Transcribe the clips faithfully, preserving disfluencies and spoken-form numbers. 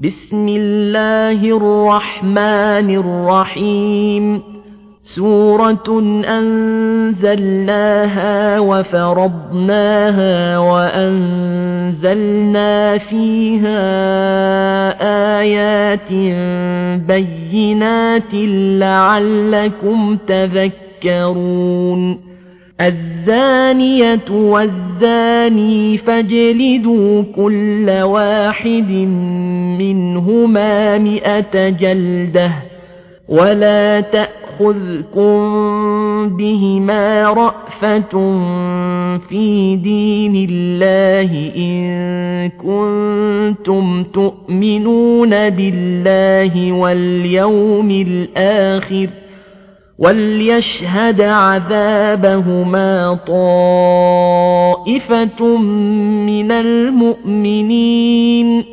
بسم الله الرحمن الرحيم سورة أنزلناها وفرضناها وأنزلنا فيها آيات بينات لعلكم تذكرون الزانية والزاني فاجلدوا كل واحد منهما مئة جلدة ولا تأخذكم بهما رأفة في دين الله إن كنتم تؤمنون بالله واليوم الآخر وليشهد عذابهما طائفة من المؤمنين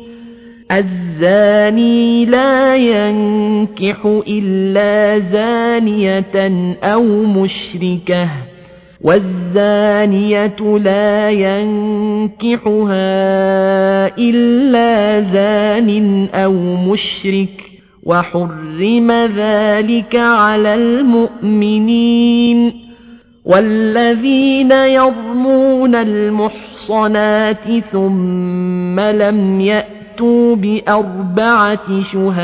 الزاني لا ينكح إلا زانية أو مشركة والزانية لا ينكحها إلا زان أو مشرك وحرم ذلك على المؤمنين والذين يرمون المحصنات ثم لم يأتوا بأربعة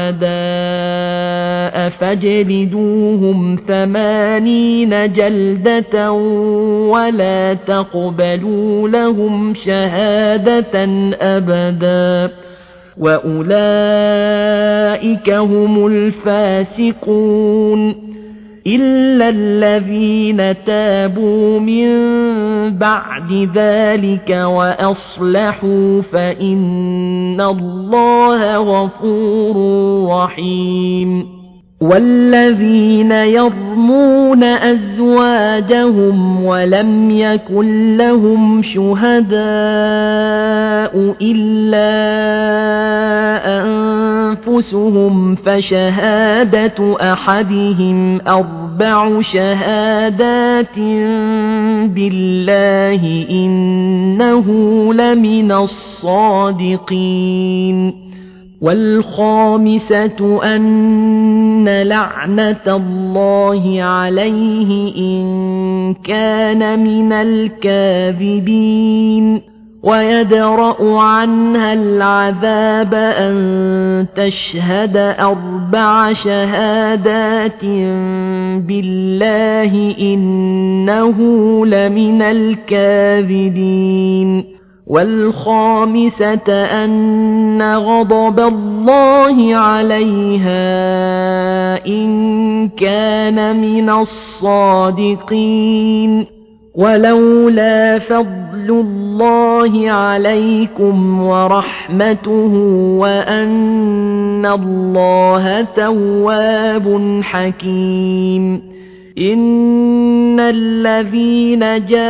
شهداء فاجلدوهم ثمانين جلدة ولا تقبلوا لهم شهادة أبدا وأولئك هم الفاسقون إلا الذين تابوا من بعد ذلك وأصلحوا فإن الله غفور رحيم والذين يرمون أزواجهم ولم يكن لهم شهداء إلا أنفسهم فشهادة أحدهم أربع شهادات بالله إنه لمن الصادقين والخامسة أن لعنة الله عليه إن كان من الكاذبين ويدرأ عنها العذاب أن تشهد أربع شهادات بالله إنه لمن الكاذبين والخامسة أن غضب الله عليها إن كان من الصادقين ولولا فضل الله عليكم ورحمته وأن الله تواب حكيم إن الذين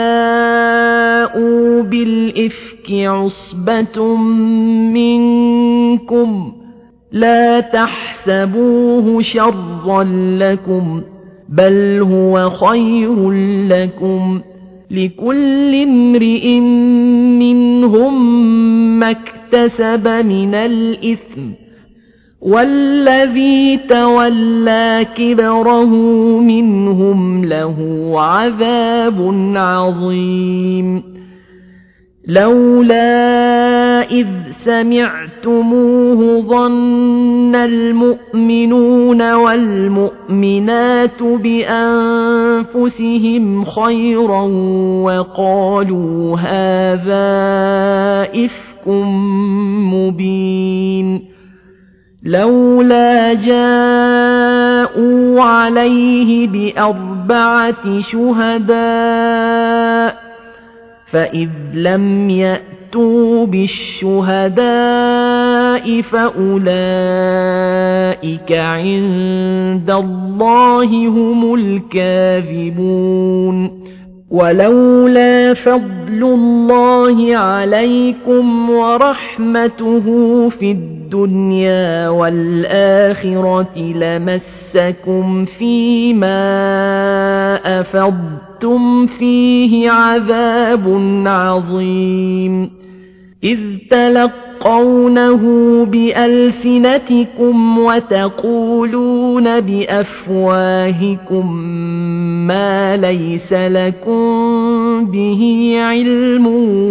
جاءوا بالإفك عصبة منكم لا تحسبوه شرا لكم بل هو خير لكم لكل امرئ منهم ما اكتسب من الإثم والذي تولى كبره منهم له عذاب عظيم لولا إذ سمعتموه ظن المؤمنون والمؤمنات بأنفسهم خيرا وقالوا هذا إفك مبين لولا جاءوا عليه بأربعة شهداء فإذ لم يأتوا بالشهداء فأولئك عند الله هم الكاذبون ولولا فضل الله عليكم ورحمته في الدنيا والآخرة لمسكم فيما أفضتم فيه عذاب عظيم إذ تلقى تلقونه بألسنتكم وتقولون بأفواهكم ما ليس لكم به علم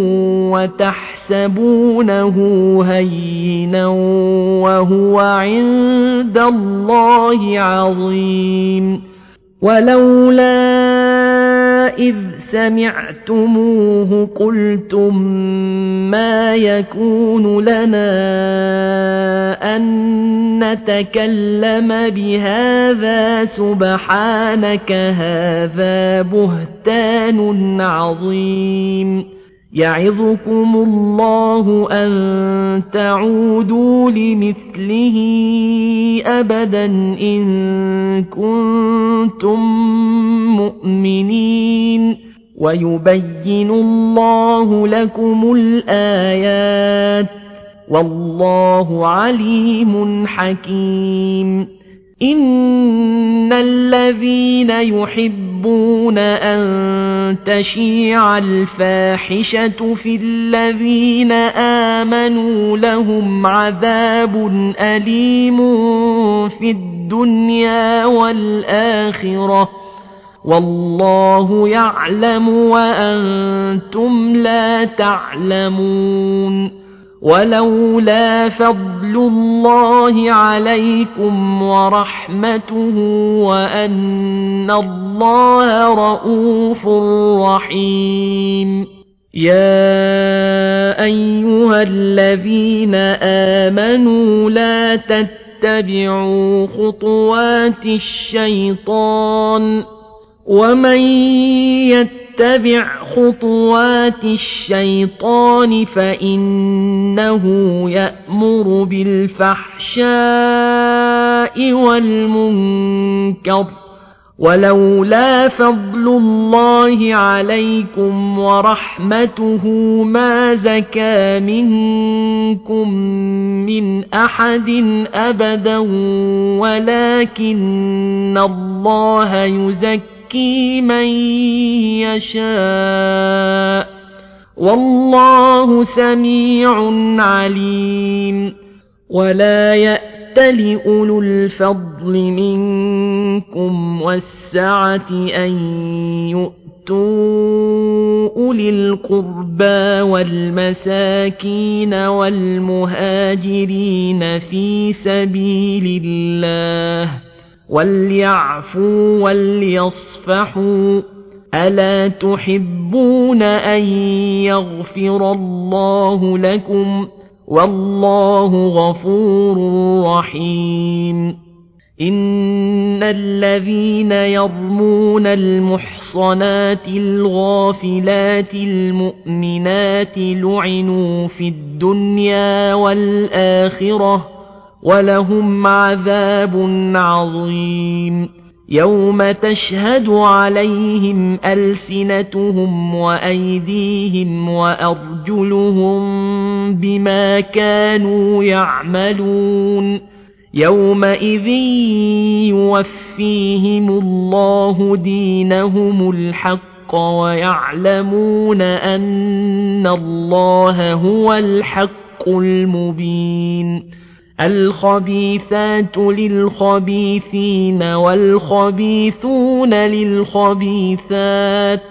وتحسبونه هينا وهو عند الله عظيم ولولا إذ سمعتموه قلتم ما يكون لنا أن نتكلم بهذا سبحانك هذا بهتان عظيم يعظكم الله أن تعودوا لمثله أبدا إن كنتم مؤمنين ويبين الله لكم الآيات والله عليم حكيم إن الذين يحبون أن تشيع الفاحشة في الذين آمنوا لهم عذاب أليم في الدنيا والآخرة والله يعلم وأنتم لا تعلمون ولولا فضل الله عليكم ورحمته وأن الله رءوف رحيم يا أيها الذين آمنوا لا تتبعوا خطوات الشيطان ومن يتبع خطوات الشيطان فإنه يأمر بالفحشاء والمنكر ولولا فضل الله عليكم ورحمته ما زكى منكم من أحد أبدا ولكن الله يزكي من يشاء والله سميع عليم ولا يأتل أولو الفضل منكم والسعة أن يؤتوا أولي القربى والمساكين والمهاجرين في سبيل الله وليعفوا وليصفحوا ألا تحبون أن يغفر الله لكم والله غفور رحيم إن الذين يرمون المحصنات الغافلات المؤمنات لعنوا في الدنيا والآخرة ولهم عذاب عظيم يوم تشهد عليهم ألسنتهم وأيديهم وأرجلهم بما كانوا يعملون يومئذ يوفيهم الله دينهم الحق ويعلمون أن الله هو الحق المبين الخبيثات للخبيثين والخبيثون للخبيثات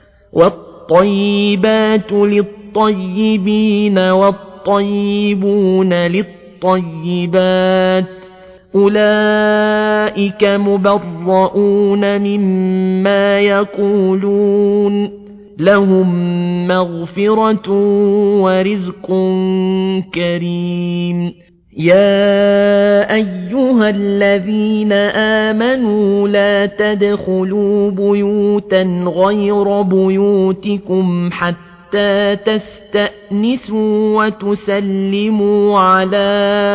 والطيبات للطيبين والطيبون للطيبات أولئك مبرؤون مما يقولون لهم مغفرة ورزق كريم يا أيها الذين آمنوا لا تدخلوا بيوتا غير بيوتكم حتى تستأنسوا وتسلموا على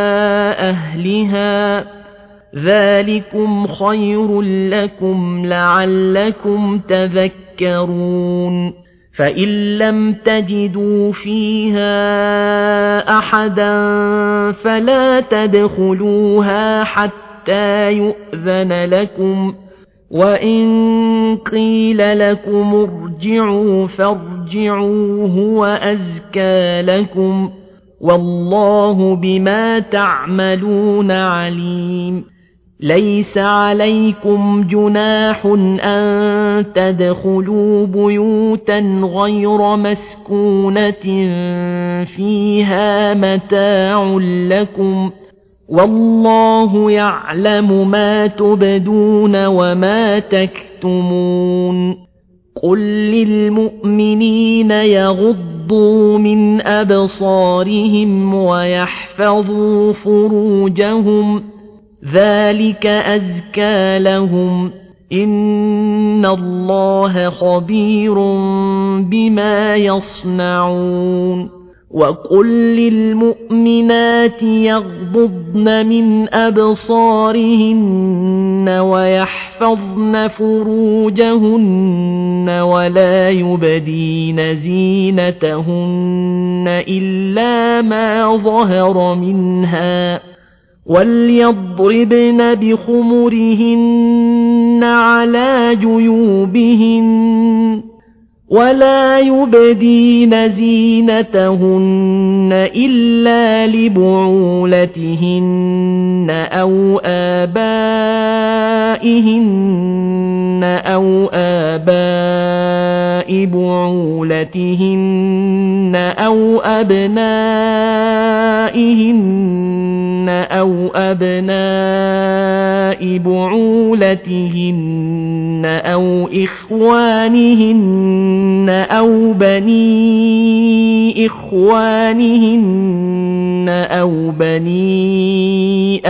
أهلها ذلكم خير لكم لعلكم تذكرون فإن لم تجدوا فيها أحدا فلا تدخلوها حتى يؤذن لكم وإن قيل لكم ارجعوا فارجعوا هو أزكى لكم والله بما تعملون عليم ليس عليكم جناح أن تدخلوا بيوتا غير مسكونة فيها متاع لكم والله يعلم ما تبدون وما تكتمون قل للمؤمنين يغضوا من أبصارهم ويحفظوا فروجهم ذلك أزكى لهم إن الله خبير بما يصنعون وقل للمؤمنات يغضضن من أبصارهن ويحفظن فروجهن ولا يبدين زينتهن إلا ما ظهر منها وليضربن بخمرهن على جيوبهن ولا يبدين زينتهن إلا لبعولتهن أو آبائهن أو آباء بعولتهن أو أبنائهن أو أبناء بعولتهن أو إخوانهن أو بني إخوانهن أو بني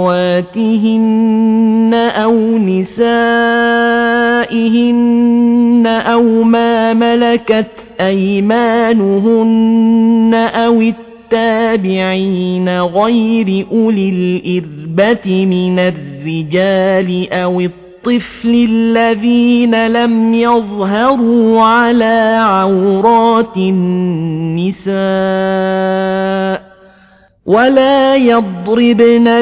أخواتهن أو نسائهن أو ما ملكت أيمانهن أو التابعين غير أولي الإربة من الرجال أو الطفل الذين لم يظهروا على عورات النساء ولا يضربن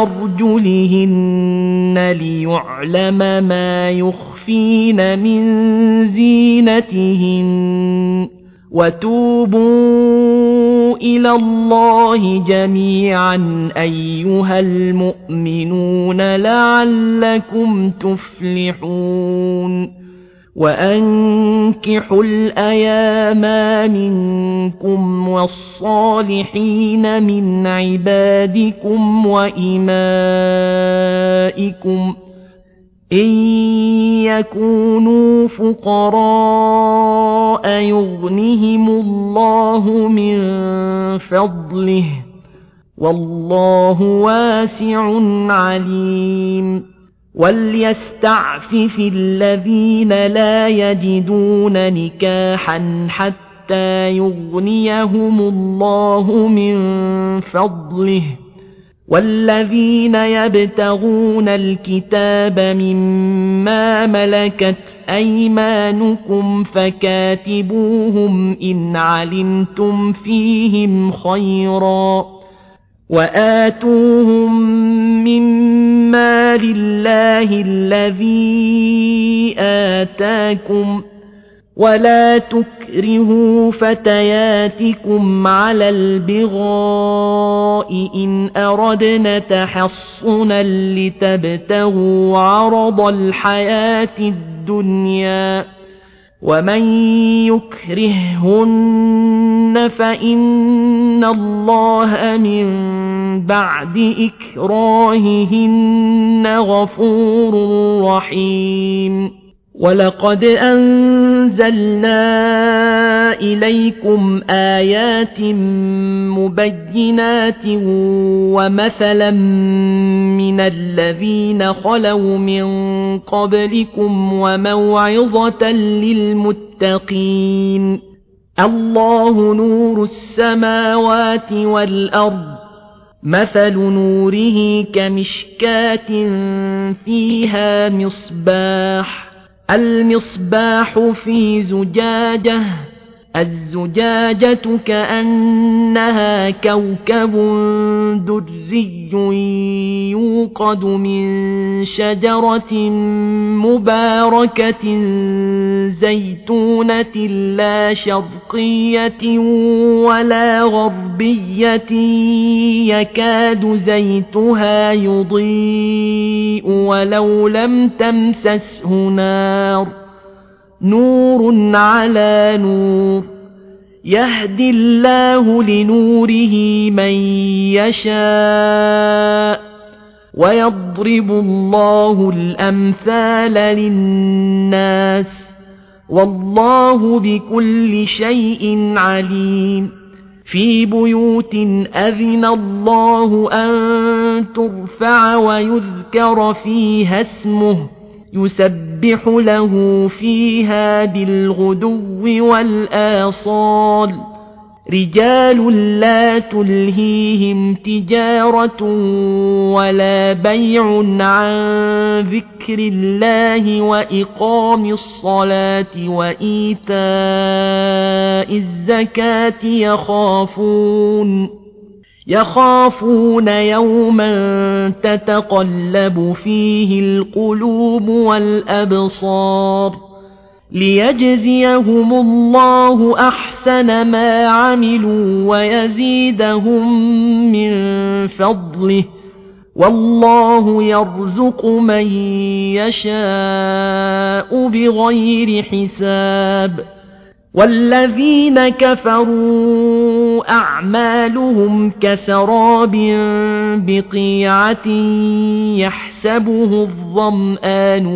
بأرجلهن ليعلم ما يخفين من زينتهن وتوبوا إلى الله جميعا أيها المؤمنون لعلكم تفلحون وأنكحوا الأيام منكم والصالحين من عبادكم وإمائكم إن يكونوا فقراء يغنهم الله من فضله والله واسع عليم وليستعفف الذين لا يجدون نكاحا حتى يغنيهم الله من فضله والذين يبتغون الكتاب مما ملكت أيمانكم فكاتبوهم إن علمتم فيهم خيرا وآتوهم مما لله الذي آتاكم ولا تكرهوا فتياتكم على البغاء إن أردنا تحصنا لتبتغوا عرض الحياة الدنيا ومن يكرههن فإن الله من بعد إكراههن غفور رحيم ولقد أنزلنا إليكم آيات مبينات ومثلا من الذين خلوا من قبلكم وموعظة للمتقين الله نور السماوات والأرض مثل نوره كمشكاة فيها مصباح المصباح في زجاجة الزجاجة كأنها كوكب دري يوقد من شجرة مباركة زيتونة لا شرقية ولا غربية يكاد زيتها يضيء ولو لم تمسسه نار نور على نور يهدي الله لنوره من يشاء ويضرب الله الأمثال للناس والله بكل شيء عليم في بيوت أذن الله أن ترفع ويذكر فيها اسمه يسبح له فيها بالغدو والآصال رجال لا تلهيهم تجارة ولا بيع عن ذكر الله وإقام الصلاة وإيتاء الزكاة يخافون يخافون يوما تتقلب فيه القلوب والأبصار ليجزيهم الله أحسن ما عملوا ويزيدهم من فضله والله يرزق من يشاء بغير حساب والذين كفروا أعمالهم كسراب بقيعة يحسبه الظمآن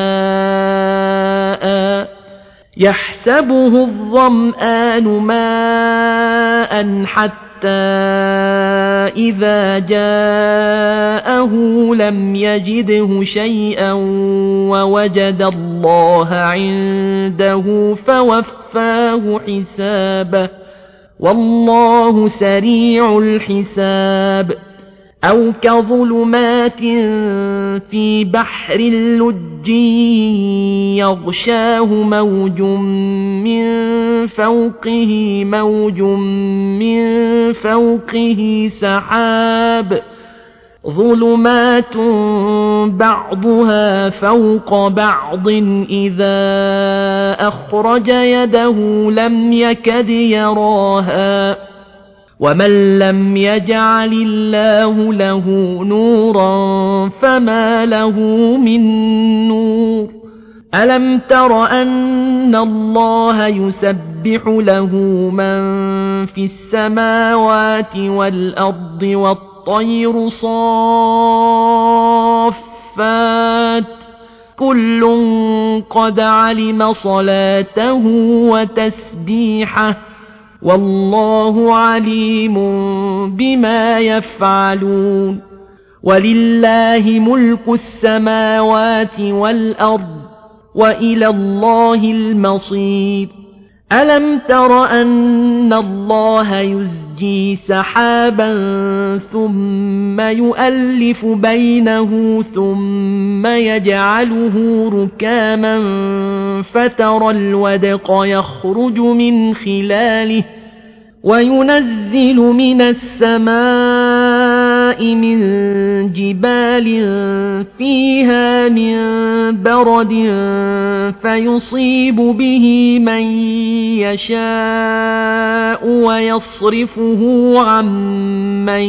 ماء يحسبه الظمآن ماء حتى إذا جاءه لم يجده شيئا ووجد الله عنده فوفاه حسابه والله سريع الحساب أو كظلمات في بحر لج يغشاه موج من فوقه موج من فوقه سحاب ظلمات بعضها فوق بعض إذا أخرج يده لم يكد يراها ومن لم يجعل الله له نورا فما له من نور ألم تر أن الله يسبح له من في السماوات والأرض والطير صافات كل قد علم صلاته وتسبيحه والله عليم بما يفعلون ولله ملك السماوات والأرض وإلى الله المصير ألم تر أن الله يزجي سحابا ثم يؤلف بينه ثم يجعله ركاما فترى الودق يخرج من خلاله وينزل من السماء من جبال فيها من برد فيصيب به من يشاء ويصرفه عن من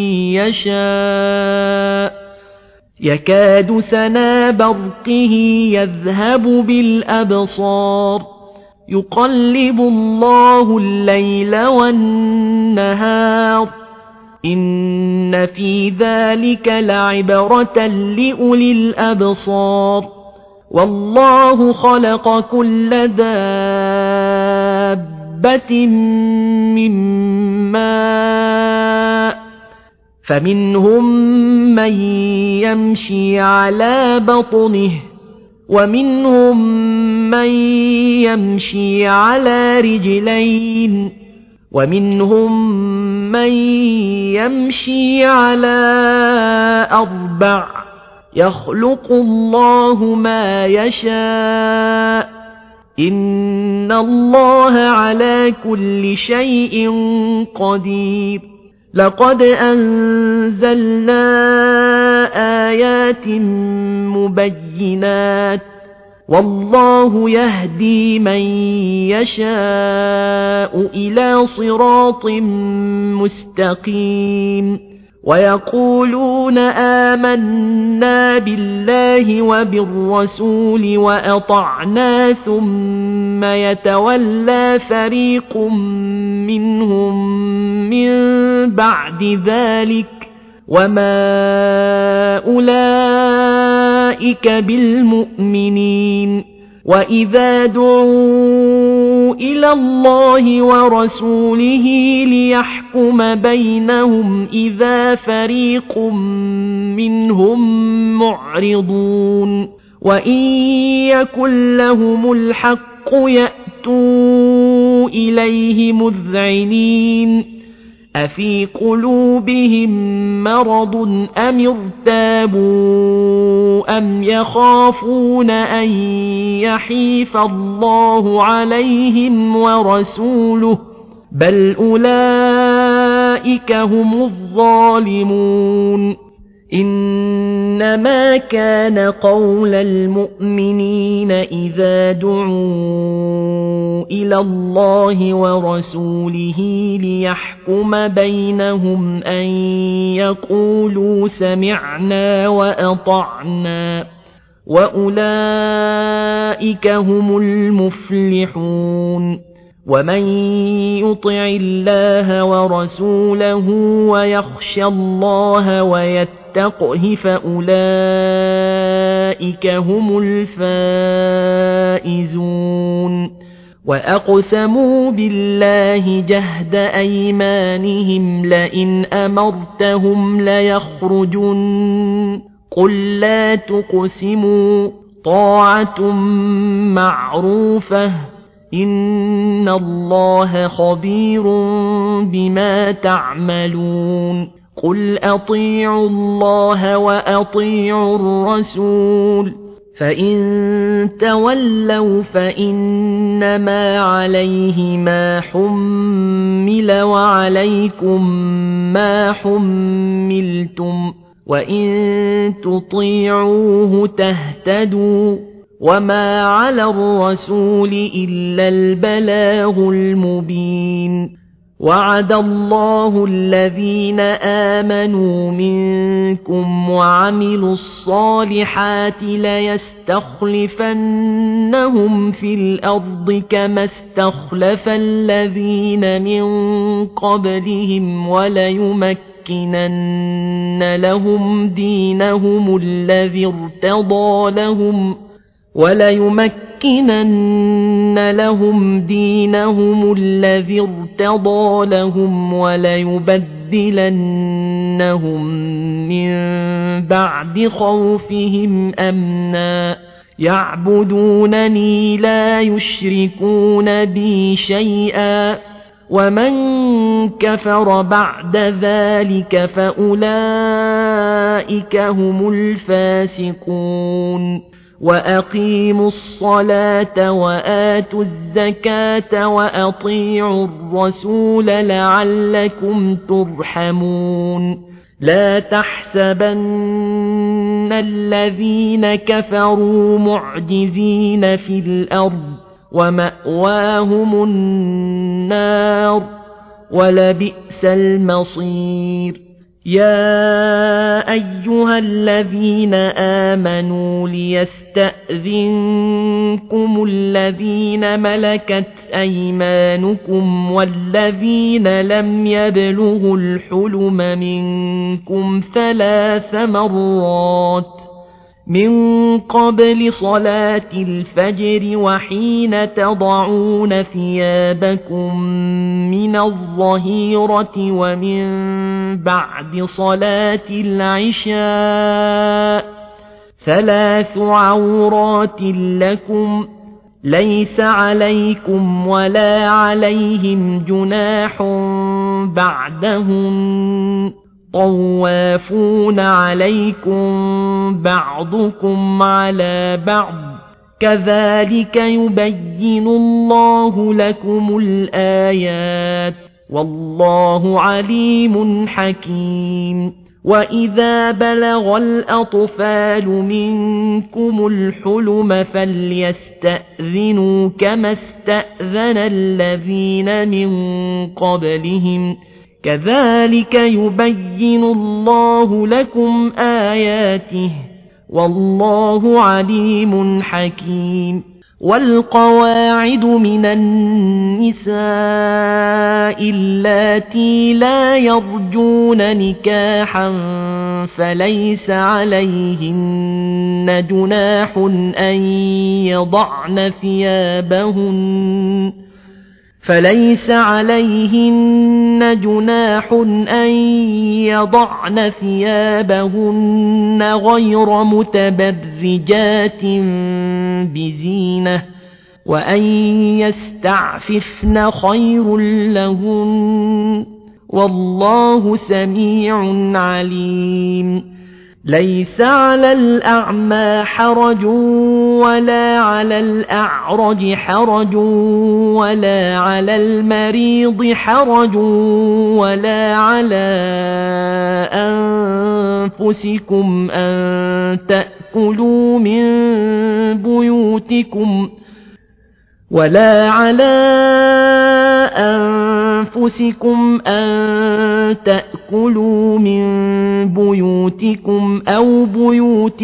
يشاء يكاد سنا برقه يذهب بالأبصار يقلب الله الليل والنهار إن في ذلك لعبرة لأولي الأبصار والله خلق كل دابة من ماء فمنهم من يمشي على بطنه ومنهم من يمشي على رجلين ومنهم من يمشي على أربع يخلق الله ما يشاء إن الله على كل شيء قدير لقد أنزلنا آيات مبينات والله يهدي من يشاء إلى صراط مستقيم ويقولون آمنا بالله وبالرسول وأطعنا ثم يتولى فريق منهم من بعد ذلك وما أولئك بالمؤمنين وإذا دعوا إلى الله ورسوله ليحكم بينهم إذا فريق منهم معرضون وإن يكن لهم الحق يأتوا إليه مذعنين أفي قلوبهم مرض أم ارتابوا أم يخافون أن يحيف الله عليهم ورسوله بل أولئك هم الظالمون إنما كان قول المؤمنين إذا دعوا إلى الله ورسوله ليحكم بينهم أن يقولوا سمعنا وأطعنا وأولئك هم المفلحون ومن يطع الله ورسوله ويخشى الله ويتقه فأولئك هم الفائزون وأقسموا بالله جهد أيمانهم لئن أمرتهم ليخرجن قل لا تقسموا طاعة معروفة إن الله خبير بما تعملون قل أطيعوا الله وأطيعوا الرسول فإن تولوا فإنما عليه ما حمل وعليكم ما حملتم وإن تطيعوه تهتدوا وما على الرسول إلا البلاغ المبين وعد الله الذين آمنوا منكم وعملوا الصالحات ليستخلفنهم في الأرض كما استخلف الذين من قبلهم وليمكنن لهم دينهم الذي ارتضى لهم وليمكنن لهم دينهم الذي ارتضى لهم وليبدلنهم من بعد خوفهم أمنا يعبدونني لا يشركون بي شيئا ومن كفر بعد ذلك فأولئك هم الفاسقون وأقيموا الصلاة وآتوا الزكاة وأطيعوا الرسول لعلكم ترحمون لا تحسبن الذين كفروا معجزين في الأرض ومأواهم النار ولبئس المصير يا أيها الذين آمنوا ليستأذنكم الذين ملكت أيمانكم والذين لم يبلغوا الحلم منكم ثلاث مرات من قبل صلاة الفجر وحين تضعون ثيابكم من الظهيرة ومن بعد صلاة العشاء ثلاث عورات لكم ليس عليكم ولا عليهم جناح بعدهن طوافون عليكم بعضكم على بعض كذلك يبين الله لكم الآيات والله عليم حكيم وإذا بلغ الأطفال منكم الحلم فليستأذنوا كما استأذن الذين من قبلهم كذلك يبين الله لكم آياته والله عليم حكيم والقواعد من النساء اللاتي لا يرجون نكاحا فليس عليهن جناح أن يضعن ثيابهن فليس عليهن جناح أن يضعن ثيابهن غير متبرجات بزينة وأن يستعففن خير لهن والله سميع عليم ليس على الأعمى حرج ولا على الأعرج حرج ولا على المريض حرج ولا على أنفسكم أن تأكلوا من بيوتكم ولا على أنفسكم أن تأكلوا من بيوتكم أو بيوت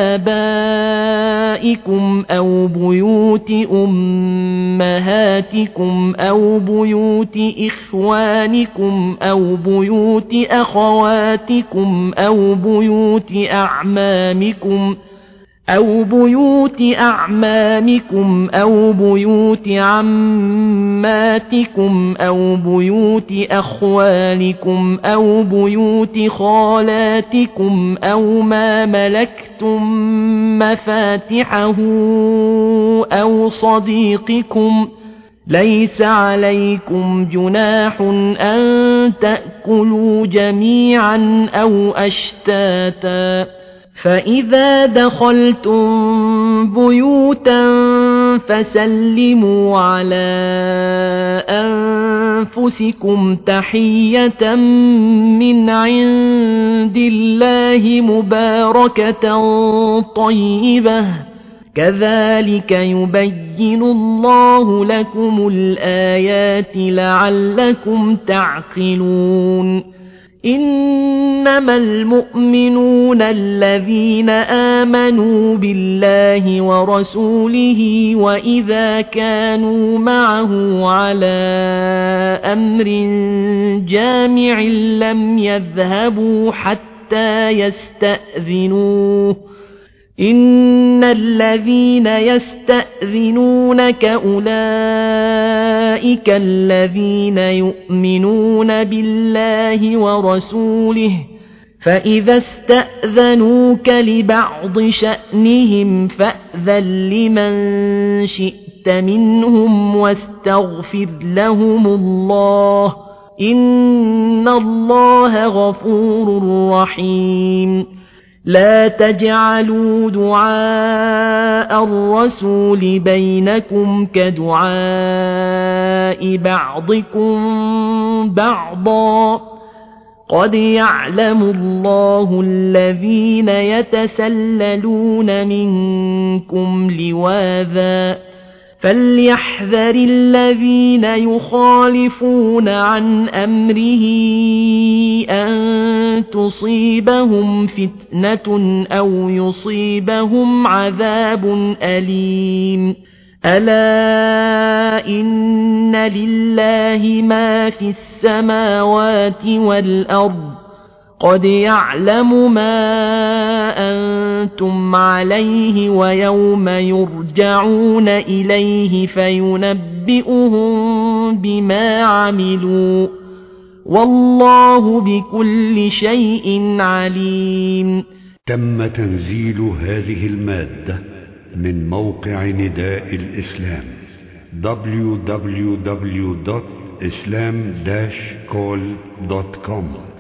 آبائكم أو بيوت أمهاتكم أو بيوت إخوانكم أو بيوت أخواتكم أو بيوت أعمامكم أو بيوت أعمامكم أو بيوت عماتكم أو بيوت أخوالكم أو بيوت خالاتكم أو ما ملكتم مفاتحه أو صديقكم ليس عليكم جناح أن تأكلوا جميعا أو أشتاتا فإذا دخلتم بيوتا فسلموا على أنفسكم تحية من عند الله مباركة طيبة كذلك يبين الله لكم الآيات لعلكم تعقلون إنما المؤمنون الذين آمنوا بالله ورسوله وإذا كانوا معه على أمر جامع لم يذهبوا حتى يستأذنوه إن الذين يستأذنونك أولئك الذين يؤمنون بالله ورسوله فإذا استأذنوك لبعض شأنهم فأذن لمن شئت منهم واستغفر لهم الله إن الله غفور رحيم لا تجعلوا دعاء الرسول بينكم كدعاء بعضكم بعضا قد يعلم الله الذين يتسللون منكم لواذا فليحذر الذين يخالفون عن أمره أن تصيبهم فتنة أو يصيبهم عذاب أليم ألا إن لله ما في السماوات والأرض قد يعلم ما أنتم عليه ويوم يرجعون إليه فينبئهم بما عملوا والله بكل شيء عليم. تم تنزيل هذه المادة من موقع نداء الإسلام دبليو دبليو دبليو دوت إسلام داش كول دوت كوم.